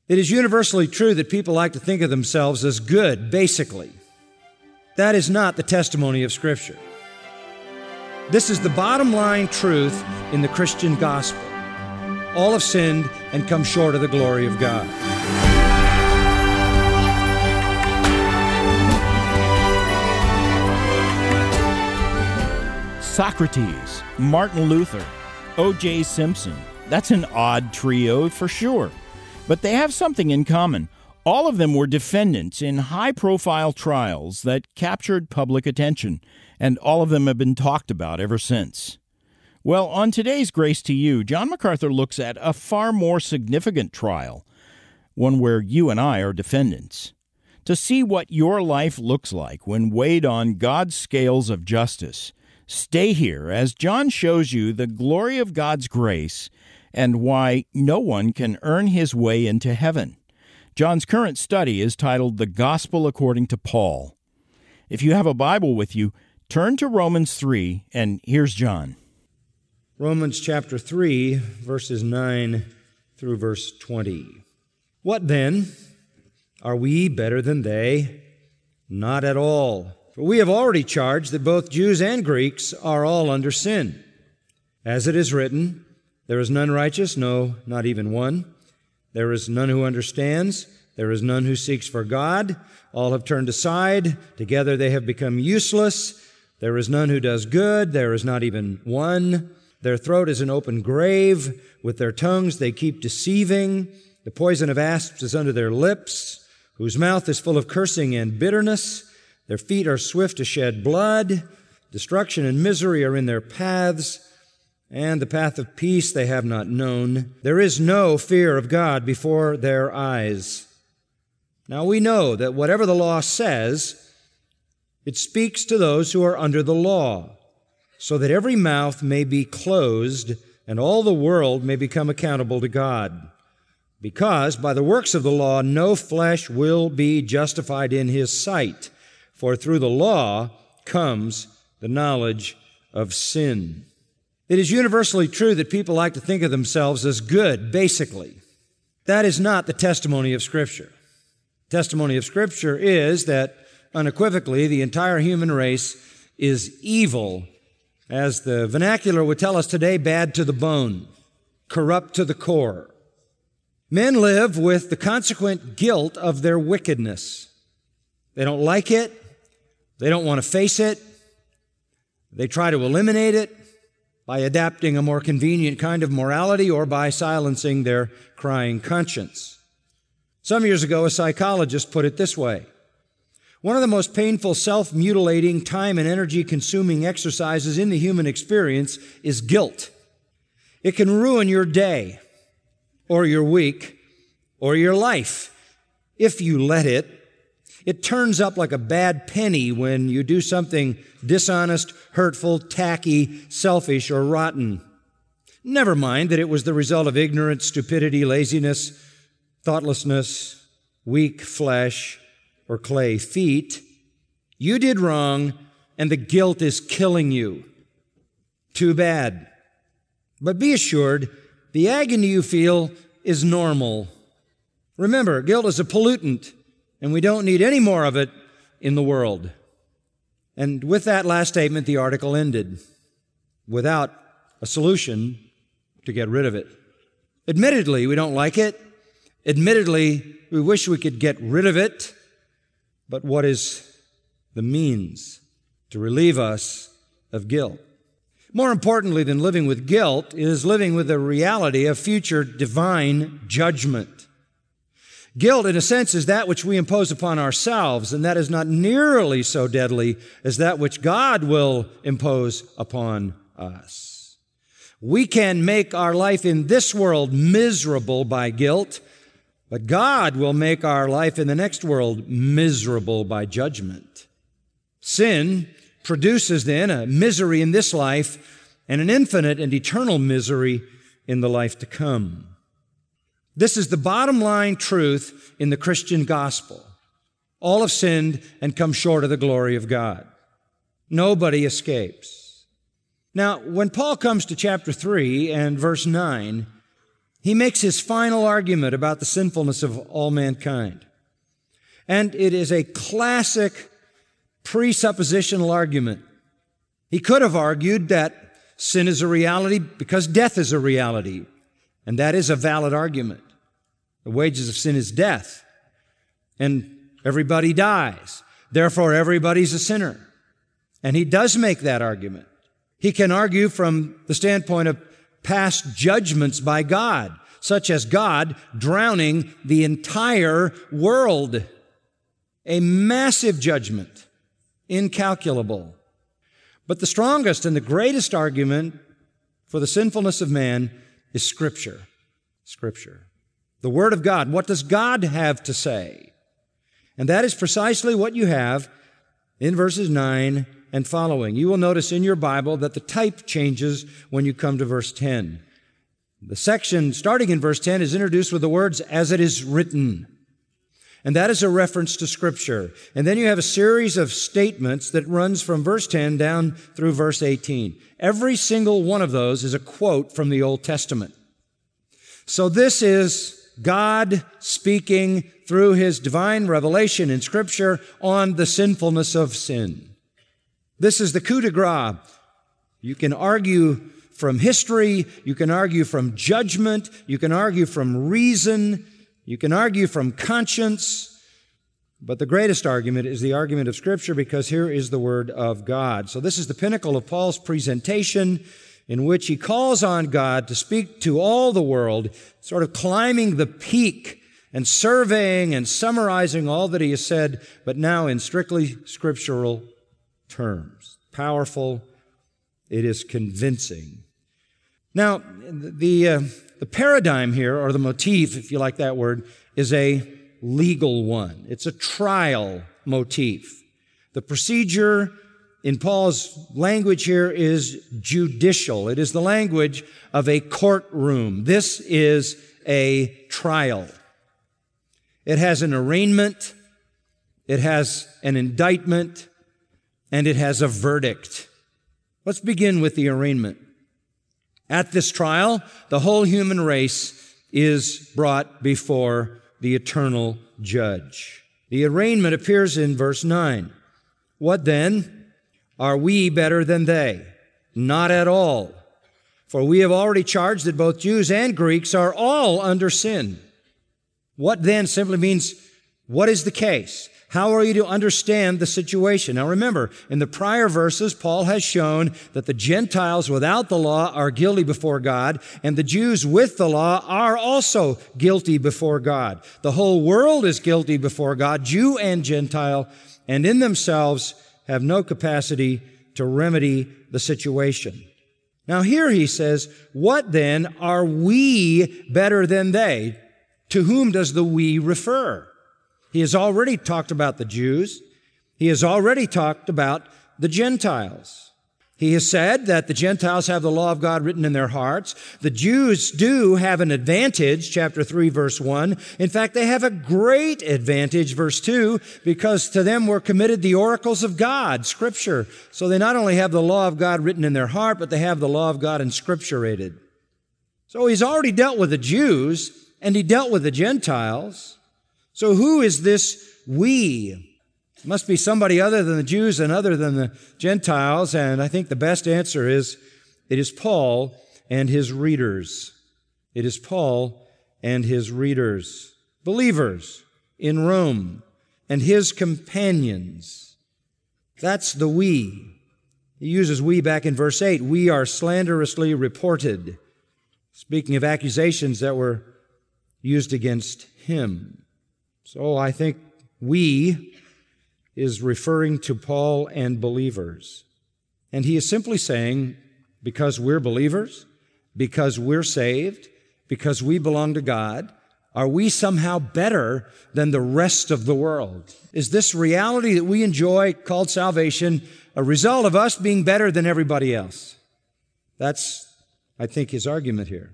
It is universally true that people like to think of themselves as good, basically. That is not the testimony of Scripture. This is the bottom line truth in the Christian gospel. All have sinned and come short of the glory of God. Socrates, Martin Luther, O.J. Simpson. That's an odd trio for sure. But they have something in common. All of them were defendants in high-profile trials that captured public attention, and all of them have been talked about ever since. Well, on today's Grace to You, John MacArthur looks at a far more significant trial, one where you and I are defendants. To see what your life looks like when weighed on God's scales of justice, stay here as John shows you the glory of God's grace and why no one can earn his way into heaven. John's current study is titled The Gospel According to Paul. If you have a Bible with you, turn to Romans 3, and here's John. Romans chapter 3, verses 9 through verse 20. What then? Are we better than they? Not at all. For we have already charged that both Jews and Greeks are all under sin. As it is written, there is none righteous, no, not even one. There is none who understands. There is none who seeks for God. All have turned aside. Together they have become useless. There is none who does good. There is not even one. Their throat is an open grave. With their tongues they keep deceiving. The poison of asps is under their lips, whose mouth is full of cursing and bitterness. Their feet are swift to shed blood. Destruction and misery are in their paths, and the path of peace they have not known. There is no fear of God before their eyes. Now we know that whatever the law says, it speaks to those who are under the law, so that every mouth may be closed and all the world may become accountable to God. Because by the works of the law no flesh will be justified in his sight, for through the law comes the knowledge of sin. It is universally true that people like to think of themselves as good, basically. That is not the testimony of Scripture. The testimony of Scripture is that, unequivocally, the entire human race is evil, as the vernacular would tell us today, bad to the bone, corrupt to the core. Men live with the consequent guilt of their wickedness. They don't like it. They don't want to face it. They try to eliminate it by adapting a more convenient kind of morality or by silencing their crying conscience. Some years ago, a psychologist put it this way: one of the most painful, self-mutilating, time and energy-consuming exercises in the human experience is guilt. It can ruin your day, or your week, or your life, if you let it. It turns up like a bad penny when you do something dishonest, hurtful, tacky, selfish, or rotten. Never mind that it was the result of ignorance, stupidity, laziness, thoughtlessness, weak flesh, or clay feet. You did wrong, and the guilt is killing you. Too bad. But be assured, the agony you feel is normal. Remember, guilt is a pollutant, and we don't need any more of it in the world. And with that last statement, the article ended, without a solution to get rid of it. Admittedly, we don't like it. Admittedly, we wish we could get rid of it. But what is the means to relieve us of guilt? More importantly than living with guilt is living with the reality of future divine judgment. Guilt, in a sense, is that which we impose upon ourselves, and that is not nearly so deadly as that which God will impose upon us. We can make our life in this world miserable by guilt, but God will make our life in the next world miserable by judgment. Sin produces then a misery in this life and an infinite and eternal misery in the life to come. This is the bottom line truth in the Christian gospel. All have sinned and come short of the glory of God. Nobody escapes. Now, when Paul comes to chapter 3 and verse 9, He makes his final argument about the sinfulness of all mankind. And it is a classic presuppositional argument. He could have argued that sin is a reality because death is a reality. And that is a valid argument. The wages of sin is death. And everybody dies. Therefore, everybody's a sinner. And he does make that argument. He can argue from the standpoint of past judgments by God, such as God drowning the entire world. A massive judgment, incalculable. But the strongest and the greatest argument for the sinfulness of man is Scripture. Scripture. The Word of God. What does God have to say? And that is precisely what you have in verses 9 and following. You will notice in your Bible that the type changes when you come to verse 10. The section starting in verse 10 is introduced with the words, "as it is written." And that is a reference to Scripture. And then you have a series of statements that runs from verse 10 down through verse 18. Every single one of those is a quote from the Old Testament. So this is God speaking through His divine revelation in Scripture on the sinfulness of sin. This is the coup de grace. You can argue from history, you can argue from judgment, you can argue from reason, you can argue from conscience, but the greatest argument is the argument of Scripture because here is the Word of God. So this is the pinnacle of Paul's presentation in which he calls on God to speak to all the world, sort of climbing the peak and surveying and summarizing all that he has said, but now in strictly scriptural terms. Powerful, it is convincing. Now, the paradigm here, or the motif, if you like that word, is a legal one. It's a trial motif. The procedure in Paul's language here is judicial. It is the language of a courtroom. This is a trial. It has an arraignment, it has an indictment, and it has a verdict. Let's begin with the arraignment. At this trial, the whole human race is brought before the eternal judge. The arraignment appears in verse 9. What then? Are we better than they? Not at all. For we have already charged that both Jews and Greeks are all under sin. What then simply means, what is the case? How are you to understand the situation? Now remember, in the prior verses, Paul has shown that the Gentiles without the law are guilty before God, and the Jews with the law are also guilty before God. The whole world is guilty before God, Jew and Gentile, and in themselves have no capacity to remedy the situation. Now here he says, what then are we better than they? To whom does the we refer? He has already talked about the Jews. He has already talked about the Gentiles. He has said that the Gentiles have the law of God written in their hearts. The Jews do have an advantage, chapter 3, verse 1. In fact, they have a great advantage, verse 2, because to them were committed the oracles of God, Scripture. So they not only have the law of God written in their heart, but they have the law of God inscripturated. So he's already dealt with the Jews, and he dealt with the Gentiles. So who is this we? It must be somebody other than the Jews and other than the Gentiles, and I think the best answer is, it is Paul and his readers. It is Paul and his readers, believers in Rome, and his companions. That's the we. He uses we back in verse 8. We are slanderously reported, speaking of accusations that were used against him. So I think we is referring to Paul and believers. And he is simply saying, because we're believers, because we're saved, because we belong to God, are we somehow better than the rest of the world? Is this reality that we enjoy, called salvation, a result of us being better than everybody else? That's, I think, his argument here.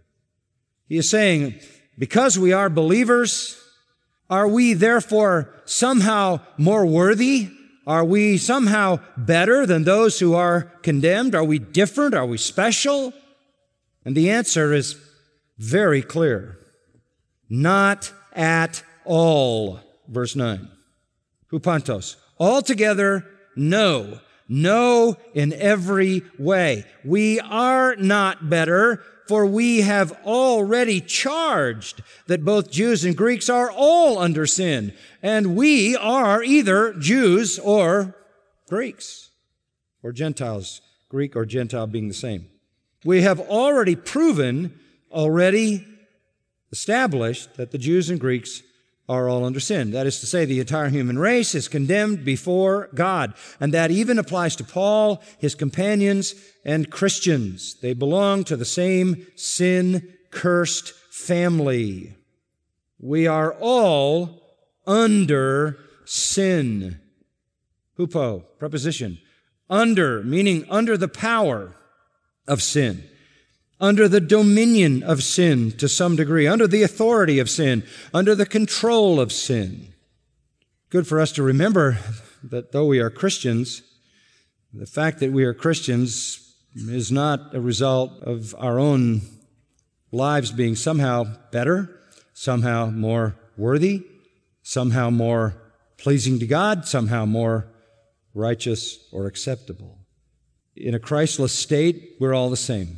He is saying, because we are believers, are we therefore somehow more worthy? Are we somehow better than those who are condemned? Are we different? Are we special? And the answer is Very clear. Not at all. Verse 9. Hupantos. Altogether, no. No in every way. We are not better, for we have already charged that both Jews and Greeks are all under sin, and we are either Jews or Greeks, or Gentiles, Greek or Gentile being the same. We have already established that the Jews and Greeks are all under sin. That is to say, the entire human race is condemned before God. And that even applies to Paul, his companions, and Christians. They belong to the same sin-cursed family. We are all under sin. Hupo, preposition. Under, meaning under the power of sin. Under the dominion of sin to some degree, under the authority of sin, under the control of sin. Good for us to remember that though we are Christians, the fact that we are Christians is not a result of our own lives being somehow better, somehow more worthy, somehow more pleasing to God, somehow more righteous or acceptable. In a Christless state, we're all the same.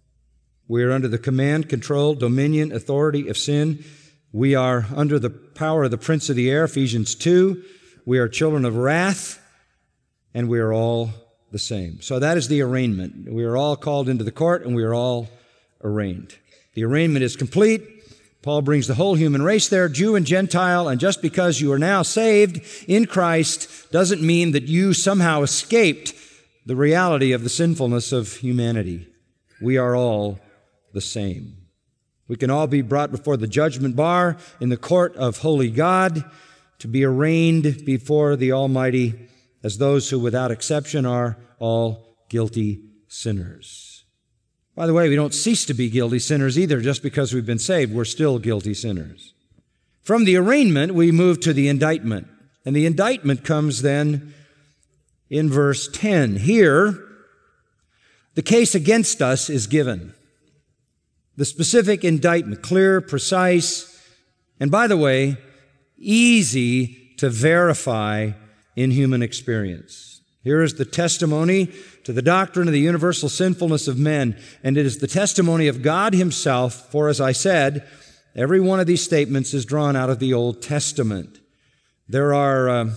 We are under the command, control, dominion, authority of sin. We are under the power of the prince of the air, Ephesians 2. We are children of wrath, and we are all the same. So that is the arraignment. We are all called into the court, and we are all arraigned. The arraignment is complete. Paul brings the whole human race there, Jew and Gentile, and just because you are now saved in Christ doesn't mean that you somehow escaped the reality of the sinfulness of humanity. We are all the same. We can all be brought before the judgment bar in the court of holy God to be arraigned before the Almighty as those who without exception are all guilty sinners. By the way, we don't cease to be guilty sinners either just because we've been saved. We're still guilty sinners. From the arraignment, we move to the indictment. And the indictment comes then in verse 10. Here, the case against us is given. The specific indictment, clear, precise, and by the way, easy to verify in human experience. Here is the testimony to the doctrine of the universal sinfulness of men, and it is the testimony of God Himself, for as I said, every one of these statements is drawn out of the Old Testament. There are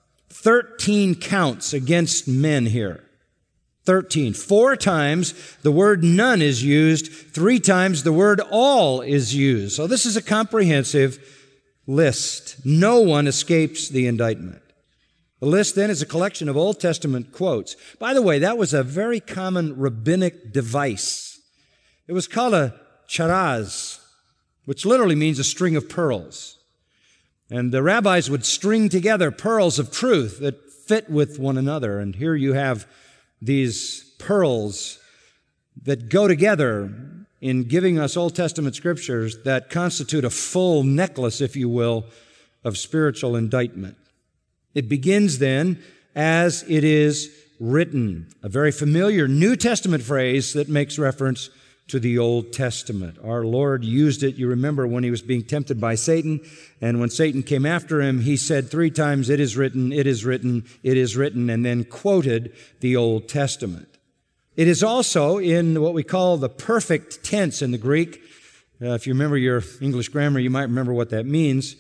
13 counts against men here. 13. 4 times the word none is used. 3 times the word all is used. So this is a comprehensive list. No one escapes the indictment. The list then is a collection of Old Testament quotes. By the way, that was a very common rabbinic device. It was called a charaz, which literally means a string of pearls. And the rabbis would string together pearls of truth that fit with one another. And here you have these pearls that go together in giving us Old Testament scriptures that constitute a full necklace, if you will, of spiritual indictment. It begins then, as it is written, a very familiar New Testament phrase that makes reference to the Old Testament. Our Lord used it, you remember, when He was being tempted by Satan, and when Satan came after Him, He said 3 times, "It is written, it is written, it is written," and then quoted the Old Testament. It is also in what we call the perfect tense in the Greek. If you remember your English grammar, you might remember what that means.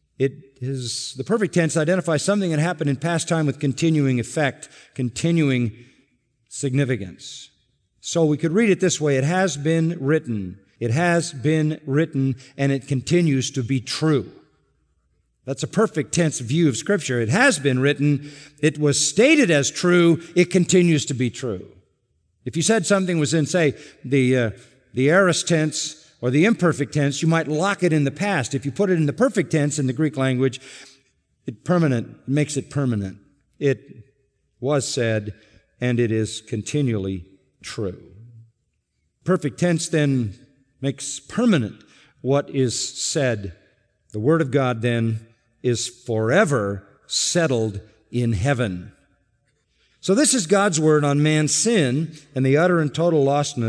The perfect tense identifies something that happened in past time with continuing effect, continuing significance. So we could read it this way: it has been written, it has been written, and it continues to be true. That's a perfect tense view of Scripture. It has been written, it was stated as true, it continues to be true. If you said something was in, say, the aorist tense or the imperfect tense, you might lock it in the past. If you put it in the perfect tense in the Greek language, it makes it permanent. It was said, and it is continually true. Perfect tense then makes permanent what is said. The Word of God then is forever settled in heaven. So this is God's Word on man's sin and the utter and total lostness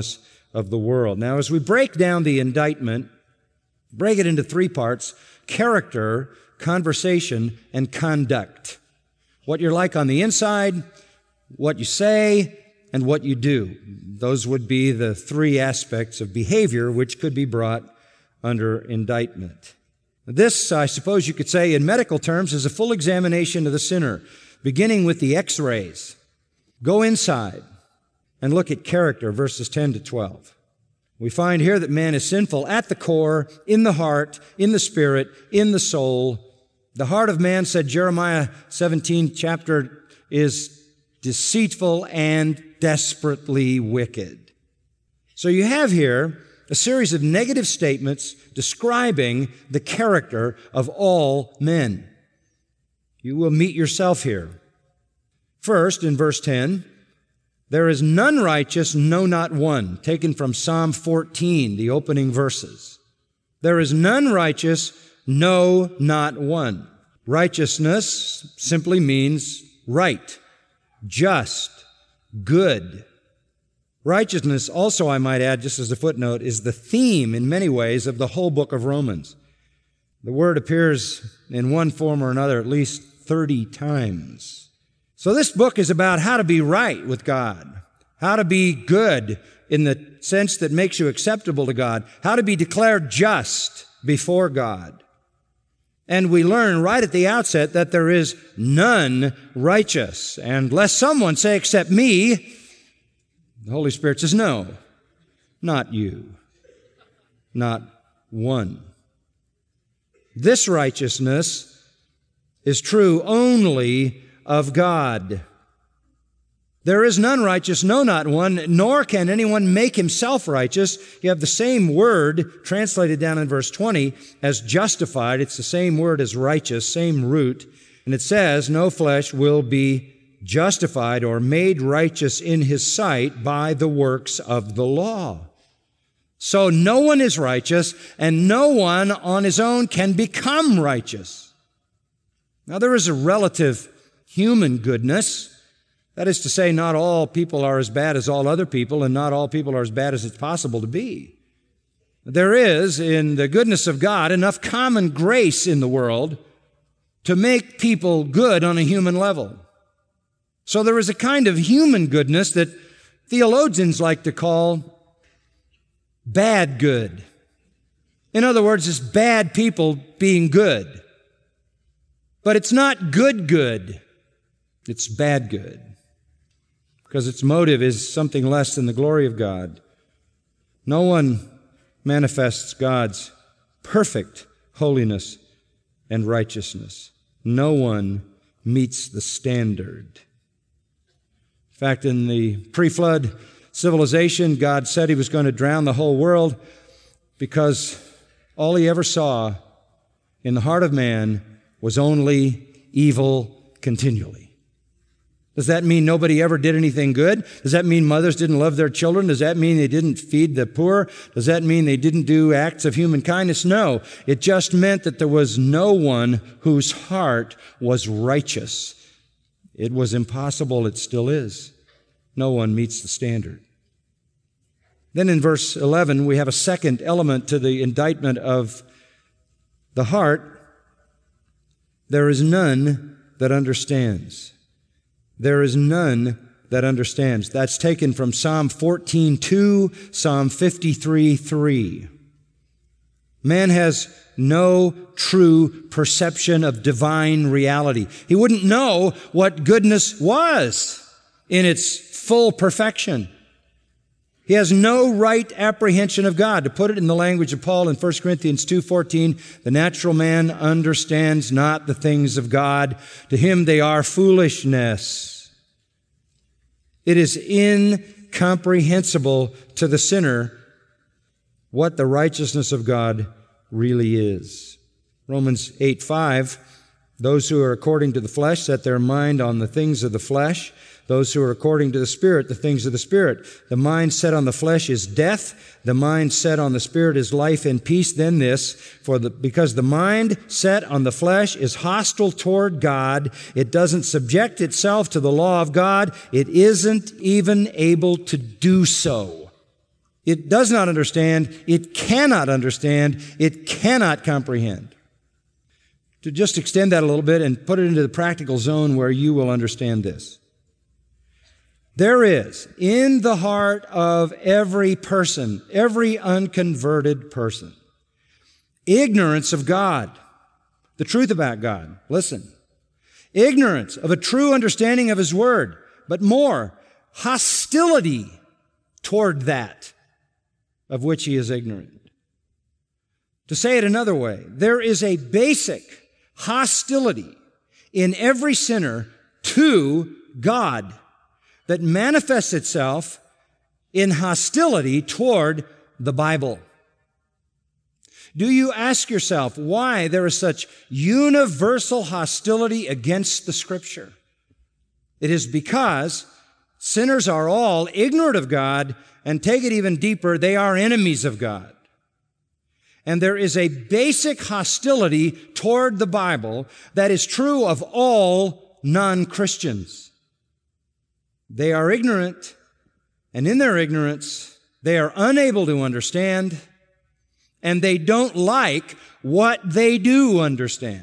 of the world. Now, as we break down the indictment, break it into three parts: character, conversation, and conduct. What you're like on the inside, what you say, and what you do. Those would be the three aspects of behavior which could be brought under indictment. This, I suppose you could say in medical terms, is a full examination of the sinner, beginning with the x-rays. Go inside and look at character, verses 10 to 12. We find here that man is sinful at the core, in the heart, in the spirit, in the soul. The heart of man, said Jeremiah 17 chapter, is deceitful and desperately wicked. So you have here a series of negative statements describing the character of all men. You will meet yourself here. First, in verse 10, there is none righteous, no, not one, taken from Psalm 14, the opening verses. There is none righteous, no, not one. Righteousness simply means right, just, good. Righteousness also, I might add, just as a footnote, is the theme in many ways of the whole book of Romans. The word appears in one form or another at least 30 times. So this book is about how to be right with God, how to be good in the sense that makes you acceptable to God, how to be declared just before God. And we learn right at the outset that there is none righteous. And lest someone say, except me, the Holy Spirit says, no, not you, not one. This righteousness is true only of God. There is none righteous, no, not one, nor can anyone make himself righteous. You have the same word translated down in verse 20 as justified. It's the same word as righteous, same root. And it says, no flesh will be justified or made righteous in his sight by the works of the law. So no one is righteous, and no one on his own can become righteous. Now there is a relative human goodness. That is to say, not all people are as bad as all other people, and not all people are as bad as it's possible to be. There is, in the goodness of God, enough common grace in the world to make people good on a human level. So there is a kind of human goodness that theologians like to call bad good. In other words, it's bad people being good. But it's not good. It's bad good. Because its motive is something less than the glory of God. No one manifests God's perfect holiness and righteousness. No one meets the standard. In fact, in the pre-flood civilization, God said He was going to drown the whole world because all He ever saw in the heart of man was only evil continually. Does that mean nobody ever did anything good? Does that mean mothers didn't love their children? Does that mean they didn't feed the poor? Does that mean they didn't do acts of human kindness? No. It just meant that there was no one whose heart was righteous. It was impossible. It still is. No one meets the standard. Then in verse 11, we have a second element to the indictment of the heart. There is none that understands. There is none that understands. That's taken from Psalm 14:2, Psalm 53:3. Man has no true perception of divine reality. He wouldn't know what goodness was in its full perfection. He has no right apprehension of God. To put it in the language of Paul in 1 Corinthians 2:14, the natural man understands not the things of God. To him they are foolishness. It is incomprehensible to the sinner what the righteousness of God really is. Romans 8:5, those who are according to the flesh set their mind on the things of the flesh. Those who are according to the Spirit, the things of the Spirit. The mind set on the flesh is death. The mind set on the Spirit is life and peace. Then this, because the mind set on the flesh is hostile toward God, it doesn't subject itself to the law of God. It isn't even able to do so. It does not understand, it cannot understand, it cannot comprehend. To just extend that a little bit and put it into the practical zone where you will understand this. There is, in the heart of every person, every unconverted person, ignorance of God, the truth about God. Listen. Ignorance of a true understanding of His Word, but more, hostility toward that of which he is ignorant. To say it another way, there is a basic hostility in every sinner to God that manifests itself in hostility toward the Bible. Do you ask yourself why there is such universal hostility against the Scripture? It is because sinners are all ignorant of God, and take it even deeper, they are enemies of God. And there is a basic hostility toward the Bible that is true of all non-Christians. They are ignorant, and in their ignorance, they are unable to understand, and they don't like what they do understand.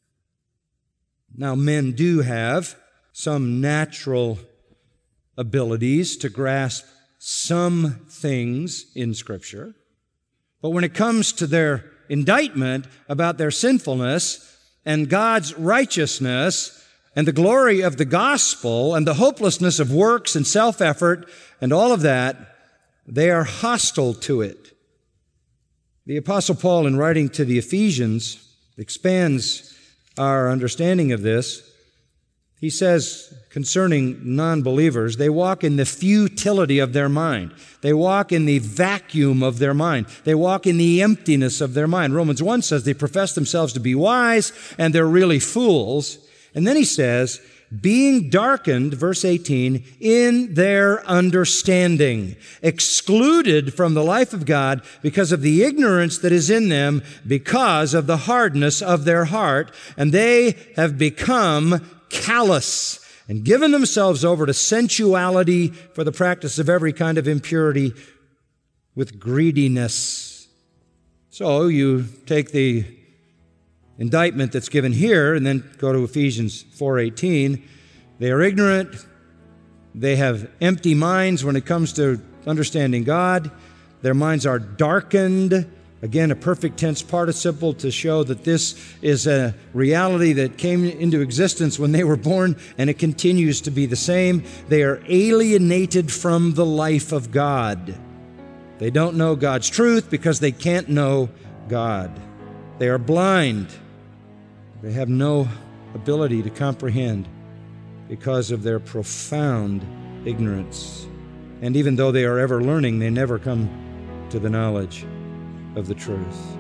Now, men do have some natural abilities to grasp some things in Scripture, but when it comes to their indictment about their sinfulness and God's righteousness and the glory of the gospel and the hopelessness of works and self-effort and all of that, they are hostile to it. The Apostle Paul, in writing to the Ephesians, expands our understanding of this. He says concerning non-believers, they walk in the futility of their mind. They walk in the vacuum of their mind. They walk in the emptiness of their mind. Romans 1 says they profess themselves to be wise, and they're really fools. And then he says, being darkened, verse 18, in their understanding, excluded from the life of God because of the ignorance that is in them, because of the hardness of their heart, and they have become callous and given themselves over to sensuality for the practice of every kind of impurity with greediness. So you take the indictment that's given here and then go to Ephesians 4:18. They are ignorant. They have empty minds when it comes to understanding God. Their minds are darkened. Again, a perfect tense participle to show that this is a reality that came into existence when they were born, and it continues to be the same. They are alienated from the life of God. They don't know God's truth because they can't know God. They are blind. They have no ability to comprehend because of their profound ignorance. And even though they are ever learning, they never come to the knowledge of the truth.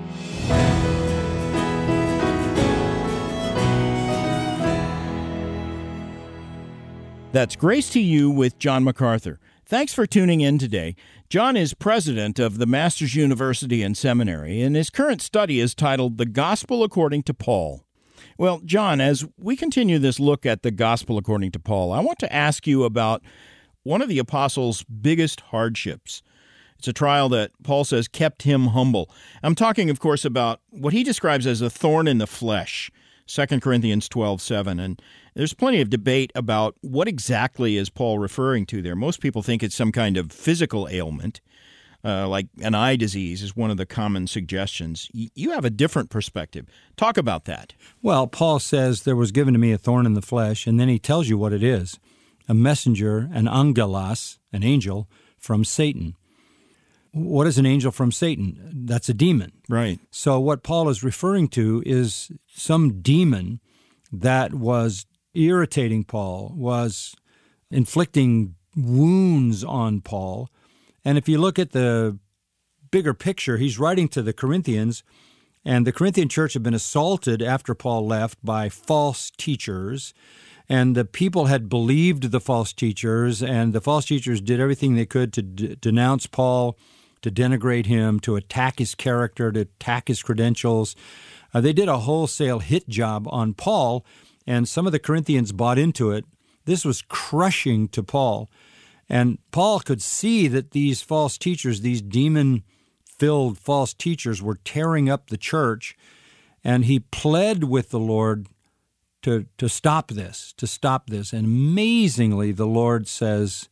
That's Grace to You with John MacArthur. Thanks for tuning in today. John is president of the Masters University and Seminary, and his current study is titled The Gospel According to Paul. Well, John, as we continue this look at the Gospel according to Paul, I want to ask you about one of the apostles' biggest hardships. It's a trial that Paul says kept him humble. I'm talking, of course, about what he describes as a thorn in the flesh, 2 Corinthians 12:7. And there's plenty of debate about what exactly is Paul referring to there. Most people think it's some kind of physical ailment, like an eye disease is one of the common suggestions. You have a different perspective. Talk about that. Well, Paul says there was given to me a thorn in the flesh, and then he tells you what it is, a messenger, an angelos, an angel, from Satan. What is an angel from Satan? That's a demon. Right. So what Paul is referring to is some demon that was irritating Paul, was inflicting wounds on Paul. And if you look at the bigger picture, he's writing to the Corinthians, and the Corinthian church had been assaulted after Paul left by false teachers. And the people had believed the false teachers, and the false teachers did everything they could to denounce Paul, to denigrate him, to attack his character, to attack his credentials. They did a wholesale hit job on Paul, and some of the Corinthians bought into it. This was crushing to Paul. And Paul could see that these false teachers, these demon-filled false teachers, were tearing up the church, and he pled with the Lord to stop this, And amazingly, the Lord says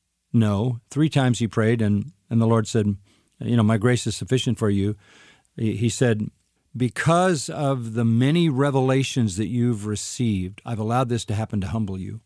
no. 3 times he prayed, and the Lord said, my grace is sufficient for you. He said, because of the many revelations that you've received, I've allowed this to happen to humble you.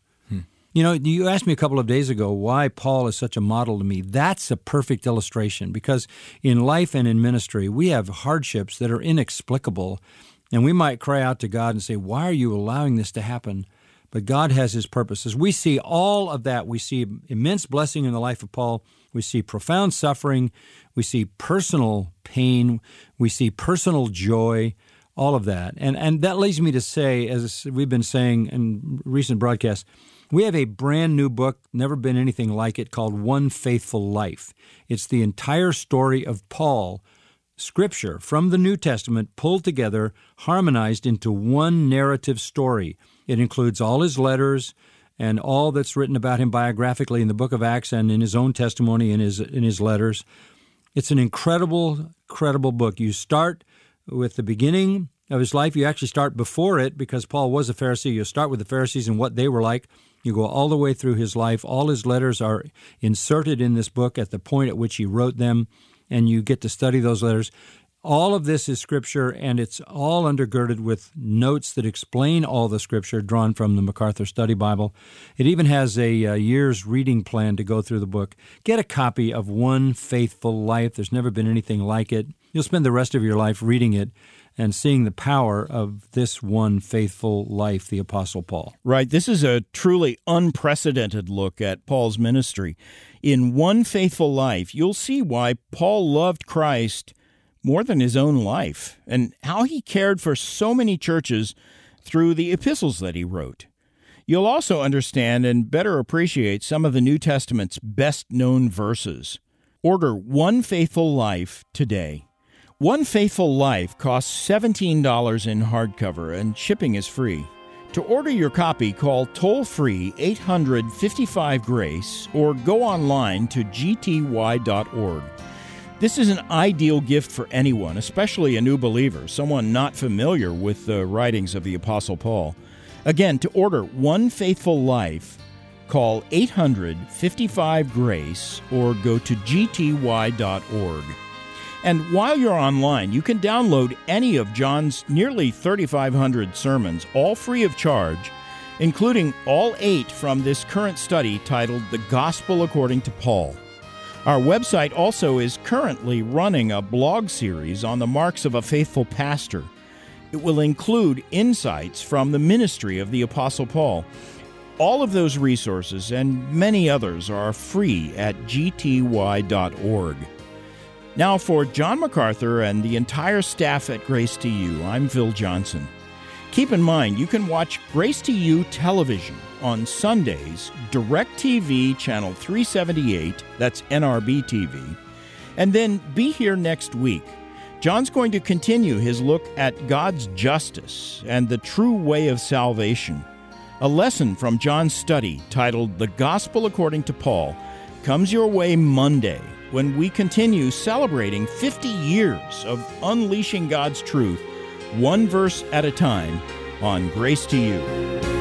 You asked me a couple of days ago why Paul is such a model to me. That's a perfect illustration, because in life and in ministry, we have hardships that are inexplicable, and we might cry out to God and say, why are you allowing this to happen? But God has his purposes. We see all of that. We see immense blessing in the life of Paul. We see profound suffering. We see personal pain. We see personal joy, all of that. And that leads me to say, as we've been saying in recent broadcasts, we have a brand new book, never been anything like it, called One Faithful Life. It's the entire story of Paul, Scripture from the New Testament, pulled together, harmonized into one narrative story. It includes all his letters and all that's written about him biographically in the book of Acts and in his own testimony in his letters. It's an incredible book. You start with the beginning of his life. You actually start before it, because Paul was a Pharisee. You start with the Pharisees and what they were like. You go all the way through his life. All his letters are inserted in this book at the point at which he wrote them, and you get to study those letters. All of this is Scripture, and it's all undergirded with notes that explain all the Scripture drawn from the MacArthur Study Bible. It even has a year's reading plan to go through the book. Get a copy of One Faithful Life. There's never been anything like it. You'll spend the rest of your life reading it and seeing the power of this one faithful life, the Apostle Paul. Right. This is a truly unprecedented look at Paul's ministry. In One Faithful Life, you'll see why Paul loved Christ more than his own life, and how he cared for so many churches through the epistles that he wrote. You'll also understand and better appreciate some of the New Testament's best-known verses. Order One Faithful Life today. One Faithful Life costs $17 in hardcover, and shipping is free. To order your copy, call toll-free 800-55-GRACE or go online to gty.org. This is an ideal gift for anyone, especially a new believer, someone not familiar with the writings of the Apostle Paul. Again, to order One Faithful Life, call 800-55-GRACE or go to gty.org. And while you're online, you can download any of John's nearly 3,500 sermons, all free of charge, including all 8 from this current study titled The Gospel According to Paul. Our website also is currently running a blog series on the marks of a faithful pastor. It will include insights from the ministry of the Apostle Paul. All of those resources and many others are free at gty.org. Now, for John MacArthur and the entire staff at Grace to You, I'm Phil Johnson. Keep in mind, you can watch Grace to You television on Sundays, DirecTV Channel 378, that's NRB TV, and then be here next week. John's going to continue his look at God's justice and the true way of salvation. A lesson from John's study titled The Gospel According to Paul comes your way Monday, when we continue celebrating 50 years of unleashing God's truth, one verse at a time, on Grace to You.